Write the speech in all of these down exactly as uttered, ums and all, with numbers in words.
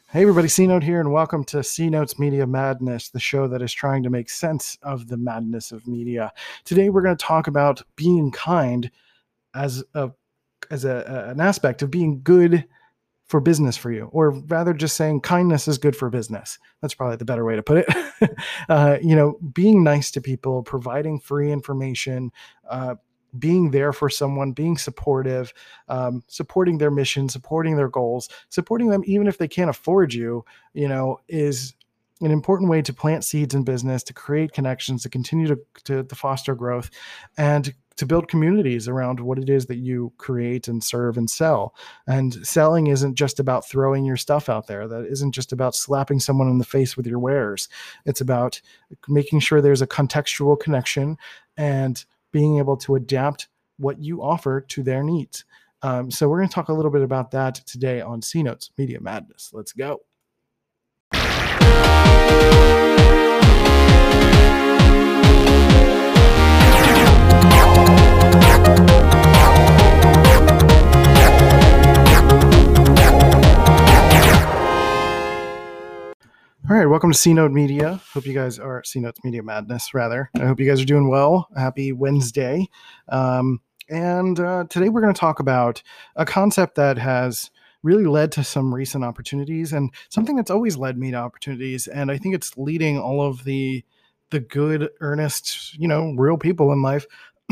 Hey everybody, C Note here, and welcome to C Note's Media Madness, the show that is trying to make sense of the madness of media. Today we're going to talk about being kind as a as a, an aspect of being good for business for you, or rather just saying kindness is good for business. That's probably the better way to put it. uh, you know, being nice to people, providing free information, uh, being there for someone, being supportive, um, supporting their mission, supporting their goals, supporting them even if they can't afford you, you know, is an important way to plant seeds in business, to create connections, to continue to, to, to foster growth, and to build communities around what it is that you create and serve and sell. And selling isn't just about throwing your stuff out there. That isn't just about slapping someone in the face with your wares. It's about making sure there's a contextual connection and being able to adapt what you offer to their needs. Um, so we're going to talk a little bit about that today on C Note's Media Madness. Let's go. All right, welcome to C Note Media. Hope you guys are C Note's Media Madness, rather. I hope you guys are doing well. Happy Wednesday. Um, and uh, today we're going to talk about a concept that has really led to some recent opportunities, and something that's always led me to opportunities. And I think it's leading all of the the good, earnest, you know, real people in life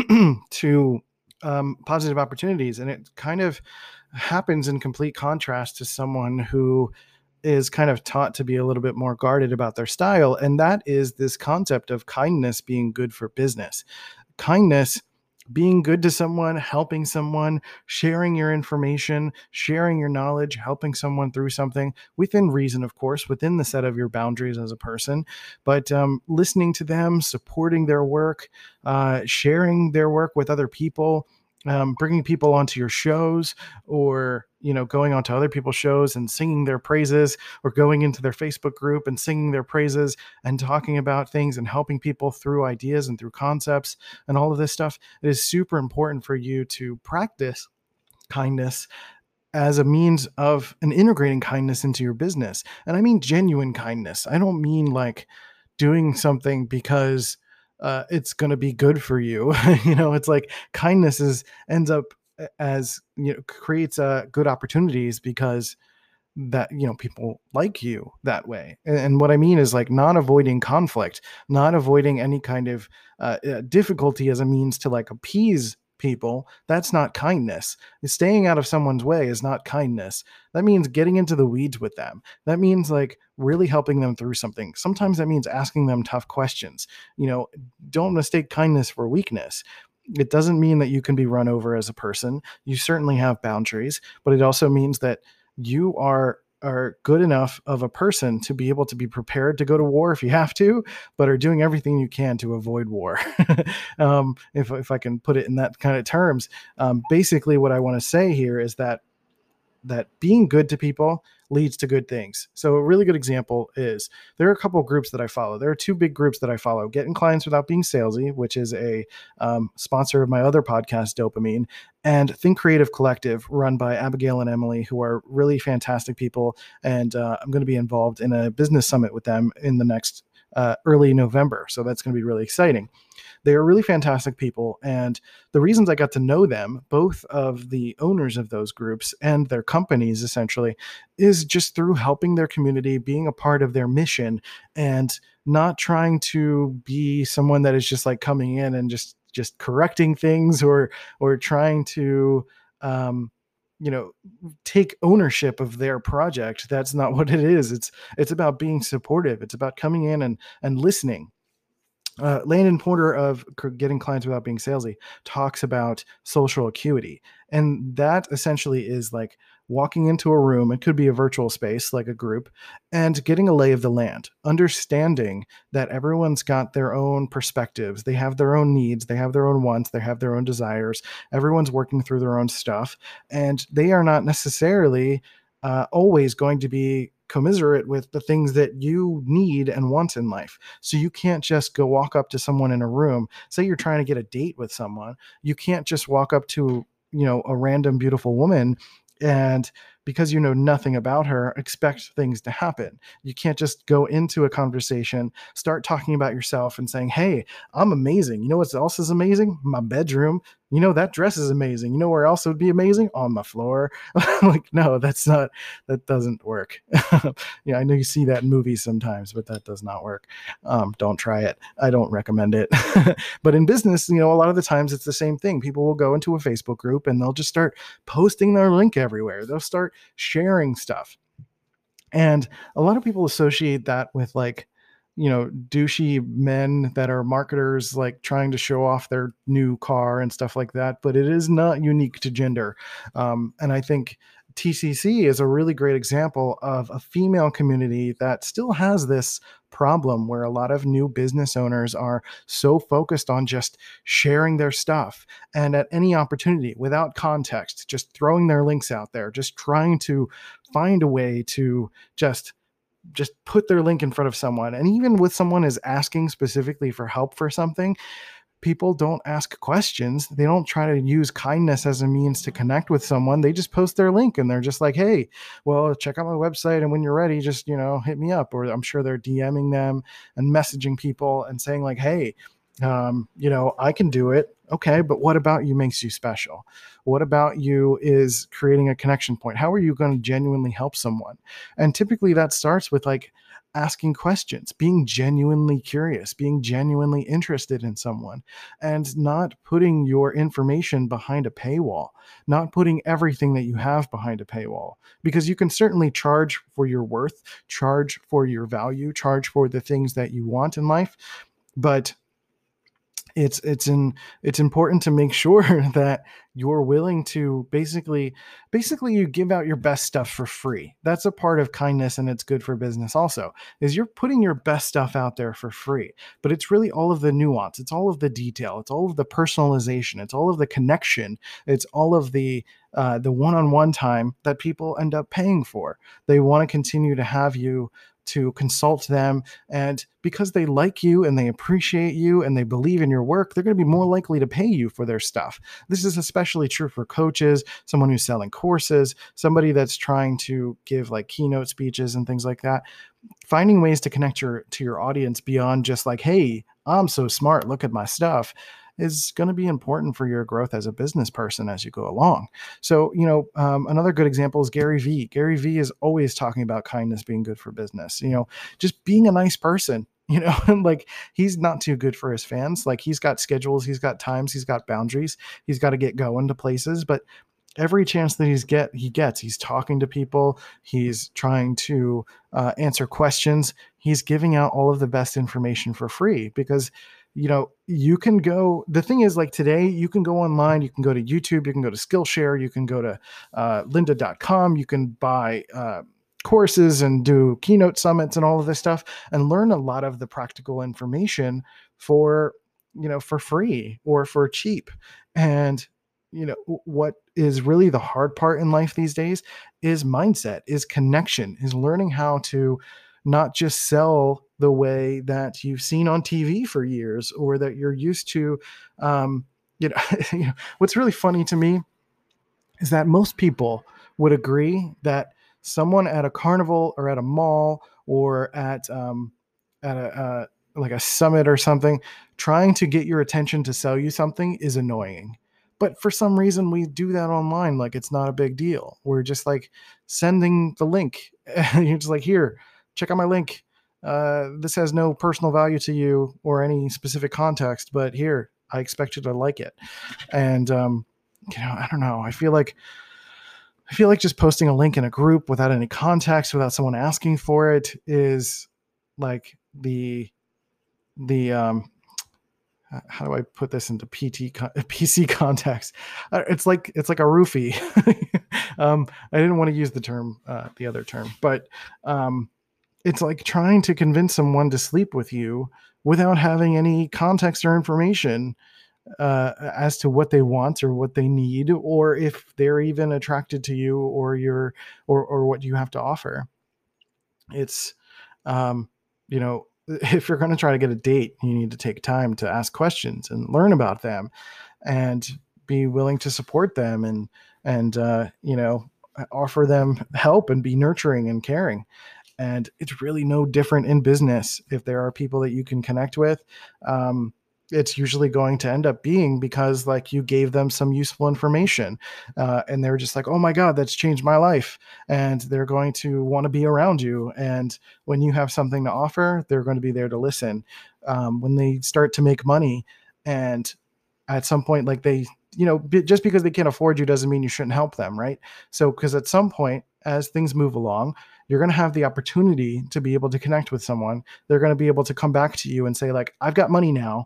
to um, positive opportunities. And it kind of happens in complete contrast to someone who is kind of taught to be a little bit more guarded about their style. And that is this concept of kindness being good for business. Kindness being good to someone, helping someone, sharing your information, sharing your knowledge, helping someone through something within reason, of course, within the set of your boundaries as a person, but um, listening to them, supporting their work, uh, sharing their work with other people, um, bringing people onto your shows, or, you know, going onto other people's shows and singing their praises, or going into their Facebook group and singing their praises and talking about things and helping people through ideas and through concepts and all of this stuff. It is super important for you to practice kindness as a means of an integrating kindness into your business. And I mean genuine kindness. I don't mean like doing something because uh, it's going to be good for you. You know, it's like kindness is ends up as, you know, creates uh, good opportunities because that, you know, people like you that way. And, and what I mean is like not avoiding conflict, not avoiding any kind of uh, uh, difficulty as a means to like appease people. That's not kindness. Staying out of someone's way is not kindness. That means getting into the weeds with them. That means like really helping them through something. Sometimes that means asking them tough questions. You know, don't mistake kindness for weakness. It doesn't mean that you can be run over as a person. You certainly have boundaries, but it also means that you are are good enough of a person to be able to be prepared to go to war if you have to, but are doing everything you can to avoid war. um, if, if I can put it in that kind of terms. Um, basically, what I want to say here is that that being good to people leads to good things. So a really good example is there are a couple of groups that I follow. There are two big groups that I follow: Getting Clients Without Being Salesy, which is a um, sponsor of my other podcast, Dopamine, and Think Creative Collective, run by Abigail and Emily, who are really fantastic people. And uh, I'm going to be involved in a business summit with them in the next uh, early November. So that's going to be really exciting. They are really fantastic people. And the reasons I got to know them, both of the owners of those groups and their companies essentially, is just through helping their community, being a part of their mission, and not trying to be someone that is just like coming in and just just correcting things, or or trying to um you know, take ownership of their project. That's not what it is. It's it's about being supportive. It's about coming in and and listening. Uh, Landon Porter of Getting Clients Without Being Salesy talks about social acuity. And that essentially is like walking into a room, it could be a virtual space like a group, and getting a lay of the land, understanding that everyone's got their own perspectives. They have their own needs. They have their own wants. They have their own desires. Everyone's working through their own stuff. And they are not necessarily uh, always going to be commiserate with the things that you need and want in life. So you can't just go walk up to someone in a room. Say you're trying to get a date with someone. You can't just walk up to, you know, a random beautiful woman and because you know nothing about her, expect things to happen. You can't just go into a conversation, start talking about yourself and saying, hey, I'm amazing. You know what else is amazing? My bedroom. You know, that dress is amazing. You know where else would be amazing? On my floor. Like, no, that's not, that doesn't work. Yeah, I know you see that in movies sometimes, but that does not work. Um, don't try it. I don't recommend it. But in business, you know, a lot of the times it's the same thing. People will go into a Facebook group and they'll just start posting their link everywhere. They'll start sharing stuff. And a lot of people associate that with like, you know, douchey men that are marketers, like trying to show off their new car and stuff like that. But it is not unique to gender. Um, and I think T C C is a really great example of a female community that still has this problem where a lot of new business owners are so focused on just sharing their stuff and at any opportunity without context, just throwing their links out there, just trying to find a way to just just put their link in front of someone. And even with someone is asking specifically for help for something, people don't ask questions. They don't try to use kindness as a means to connect with someone. They just post their link and they're just like, hey, well, check out my website. And when you're ready, just, you know, hit me up. Or I'm sure they're DMing them and messaging people and saying like, hey, um, you know, I can do it. Okay. But what about you makes you special? What about you is creating a connection point? How are you going to genuinely help someone? And typically that starts with like asking questions, being genuinely curious, being genuinely interested in someone, and not putting your information behind a paywall, not putting everything that you have behind a paywall, because you can certainly charge for your worth, charge for your value, charge for the things that you want in life. But it's it's in it's important to make sure that you're willing to basically basically you give out your best stuff for free. That's a part of kindness, and it's good for business also, is you're putting your best stuff out there for free. But it's really all of the nuance, it's all of the detail, it's all of the personalization, it's all of the connection, it's all of the uh, the one-on-one time that people end up paying for. They want to continue to have you to consult them. And because they like you and they appreciate you and they believe in your work, they're going to be more likely to pay you for their stuff. This is especially true for coaches, someone who's selling courses, somebody that's trying to give like keynote speeches and things like that. Finding ways to connect your to your audience beyond just like, hey, I'm so smart, look at my stuff, is going to be important for your growth as a business person as you go along. So, you know, um, another good example is Gary Vee. Gary Vee is always talking about kindness being good for business, you know, just being a nice person, you know, and like he's not too good for his fans. Like he's got schedules, he's got times, he's got boundaries, he's got to get going to places, but every chance that he's get he gets, he's talking to people, he's trying to uh, answer questions, he's giving out all of the best information for free. Because you know, you can go, the thing is like today, you can go online, you can go to YouTube, you can go to Skillshare, you can go to uh, lynda dot com, you can buy uh, courses and do keynote summits and all of this stuff and learn a lot of the practical information for, you know, for free or for cheap. And, you know, what is really the hard part in life these days is mindset, is connection, is learning how to not just sell the way that you've seen on T V for years or that you're used to. Um, you know, you know, what's really funny to me is that most people would agree that someone at a carnival or at a mall or at um, at a uh, like a summit or something, trying to get your attention to sell you something is annoying. But for some reason, we do that online like it's not a big deal. We're just like sending the link. You're just like, here, check out my link. Uh, this has no personal value to you or any specific context, but here, I expect you to like it. And, um, you know, I don't know. I feel like, I feel like just posting a link in a group without any context, without someone asking for it is like the, the, um, how do I put this into P T P C context? It's like, it's like a roofie. um, I didn't want to use the term, uh, the other term, but, um, it's like trying to convince someone to sleep with you without having any context or information uh, as to what they want or what they need, or if they're even attracted to you or your or or what you have to offer. It's, um, you know, if you're going to try to get a date, you need to take time to ask questions and learn about them, and be willing to support them, and and uh, you know, offer them help and be nurturing and caring. And it's really no different in business. If there are people that you can connect with, um, it's usually going to end up being because like you gave them some useful information, uh, and they're just like, oh my God, that's changed my life. And they're going to want to be around you. And when you have something to offer, they're going to be there to listen. Um, when they start to make money, and at some point, like they, you know, just because they can't afford you doesn't mean you shouldn't help them. Right. So, because at some point, as things move along, you're going to have the opportunity to be able to connect with someone. They're going to be able to come back to you and say like, I've got money now.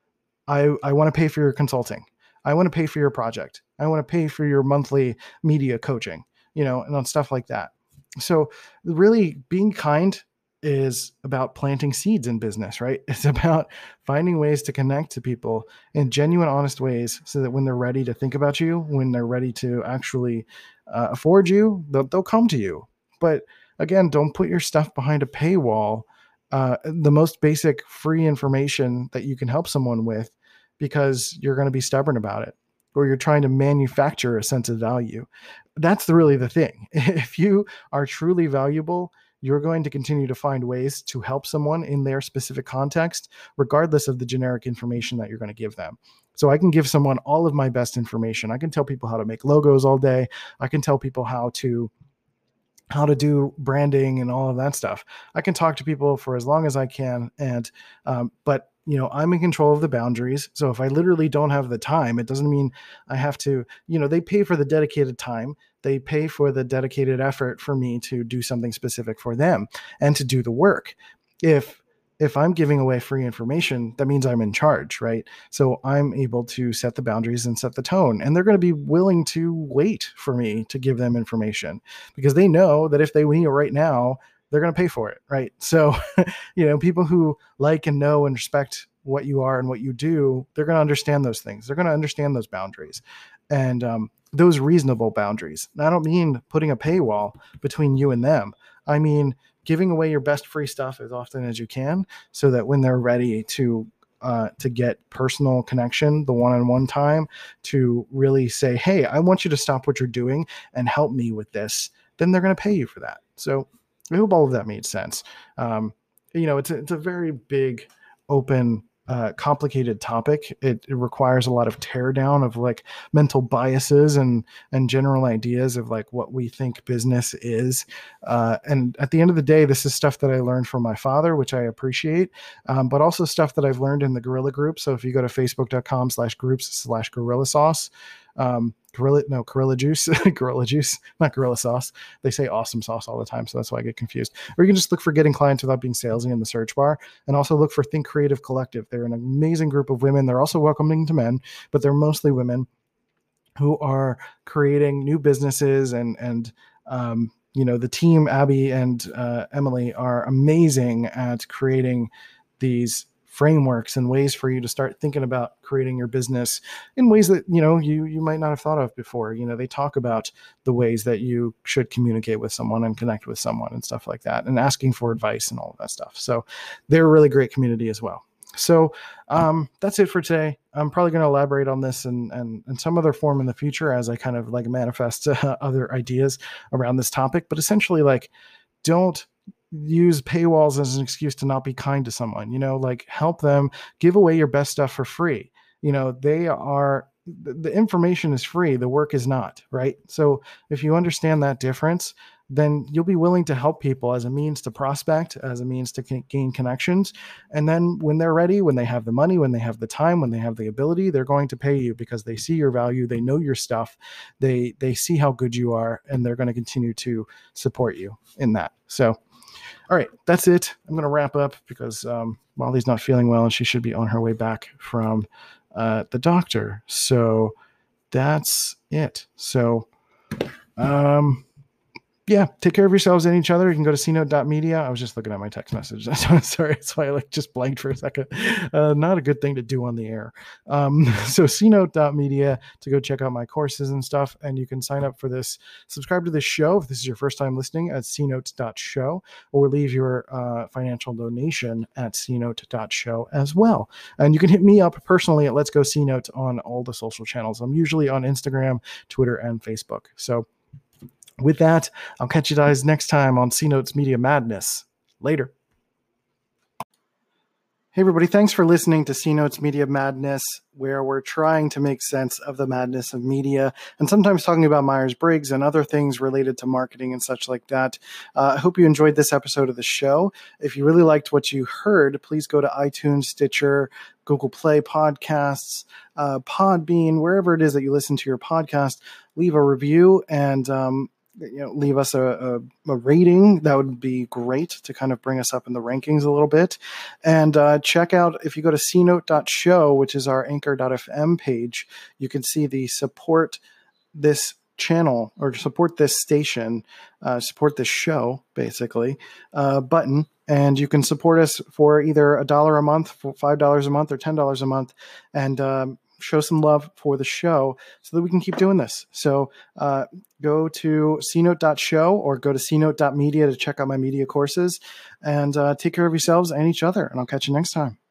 I, I want to pay for your consulting. I want to pay for your project. I want to pay for your monthly media coaching, you know, and on stuff like that. So really being kind is about planting seeds in business, right? It's about finding ways to connect to people in genuine, honest ways so that when they're ready to think about you, when they're ready to actually uh, afford you, they'll, they'll come to you. But again, don't put your stuff behind a paywall. Uh, the most basic free information that you can help someone with, because you're going to be stubborn about it, or you're trying to manufacture a sense of value. That's the, really the thing. If you are truly valuable, you're going to continue to find ways to help someone in their specific context, regardless of the generic information that you're going to give them. So I can give someone all of my best information. I can tell people how to make logos all day. I can tell people how to how to do branding and all of that stuff. I can talk to people for as long as I can. And, um, but you know, I'm in control of the boundaries. So if I literally don't have the time, it doesn't mean I have to, you know, they pay for the dedicated time. They pay for the dedicated effort for me to do something specific for them and to do the work. If, if I'm giving away free information, that means I'm in charge, right? So I'm able to set the boundaries and set the tone, and they're going to be willing to wait for me to give them information because they know that if they need it right now, they're going to pay for it, right? So, you know, people who like and know and respect what you are and what you do, they're going to understand those things. They're going to understand those boundaries and um, those reasonable boundaries. And I don't mean putting a paywall between you and them. I mean giving away your best free stuff as often as you can, so that when they're ready to uh, to get personal connection, the one-on-one time, to really say, hey, I want you to stop what you're doing and help me with this, then they're going to pay you for that. So I hope all of that made sense. Um, you know, it's a, it's a very big, open, uh, complicated topic. It, it requires a lot of tear down of like mental biases and and general ideas of like what we think business is. Uh, and at the end of the day, this is stuff that I learned from my father, which I appreciate, um, but also stuff that I've learned in the Guerrilla Group. So if you go to facebook.com slash groups slash Gorilla Sauce, um, Gorilla, no, Gorilla Juice, Gorilla Juice, not Gorilla Sauce. They say awesome sauce all the time, so that's why I get confused. Or you can just look for Getting Clients Without Being Salesy in the search bar, and also look for Think Creative Collective. They're an amazing group of women. They're also welcoming to men, but they're mostly women who are creating new businesses. And, and, um, you know, the team, Abby and uh, Emily, are amazing at creating these frameworks and ways for you to start thinking about creating your business in ways that, you know, you, you might not have thought of before. You know, they talk about the ways that you should communicate with someone and connect with someone and stuff like that, and asking for advice and all of that stuff. So they're a really great community as well. So um, that's it for today. I'm probably going to elaborate on this in, in, in some other form in the future as I kind of like manifest uh, other ideas around this topic. But essentially, like, don't use paywalls as an excuse to not be kind to someone. You know, like, help them, give away your best stuff for free. You know, they are, the, the information is free, the work is not, right? So if you understand that difference, then you'll be willing to help people as a means to prospect, as a means to gain connections. And then when they're ready, when they have the money, when they have the time, when they have the ability, they're going to pay you because they see your value, they know your stuff, they they see how good you are, and they're going to continue to support you in that. So, all right, that's it. I'm going to wrap up because um, Molly's not feeling well and she should be on her way back from uh, the doctor. So that's it. So, um, yeah, take care of yourselves and each other. You can go to c note dot media. I was just looking at my text message. Sorry, that's why I like just blanked for a second. Uh, not a good thing to do on the air. Um, so c note dot media to go check out my courses and stuff. And you can sign up for this, subscribe to this show if this is your first time listening at c note dot show, or leave your uh, financial donation at c note dot show as well. And you can hit me up personally at Let's Go C Note on all the social channels. I'm usually on Instagram, Twitter, and Facebook. So With that, I'll catch you guys next time on C Notes Media Madness. Later. Hey, everybody. Thanks for listening to C Notes Media Madness, where we're trying to make sense of the madness of media and sometimes talking about Myers-Briggs and other things related to marketing and such like that. Uh, I hope you enjoyed this episode of the show. If you really liked what you heard, please go to iTunes, Stitcher, Google Play Podcasts, uh, Podbean, wherever it is that you listen to your podcast. Leave a review and um, you know, leave us a, a, a rating. That would be great to kind of bring us up in the rankings a little bit. And uh, check out, if you go to c note dot show, which is our anchor dot f m page, you can see the support this channel or support this station, uh, support this show, basically, uh, button. And you can support us for either a dollar a month, for five dollars a month, or ten dollars a month. And um, show some love for the show so that we can keep doing this. So uh, go to c note dot show or go to c note dot media to check out my media courses, and uh, take care of yourselves and each other. And I'll catch you next time.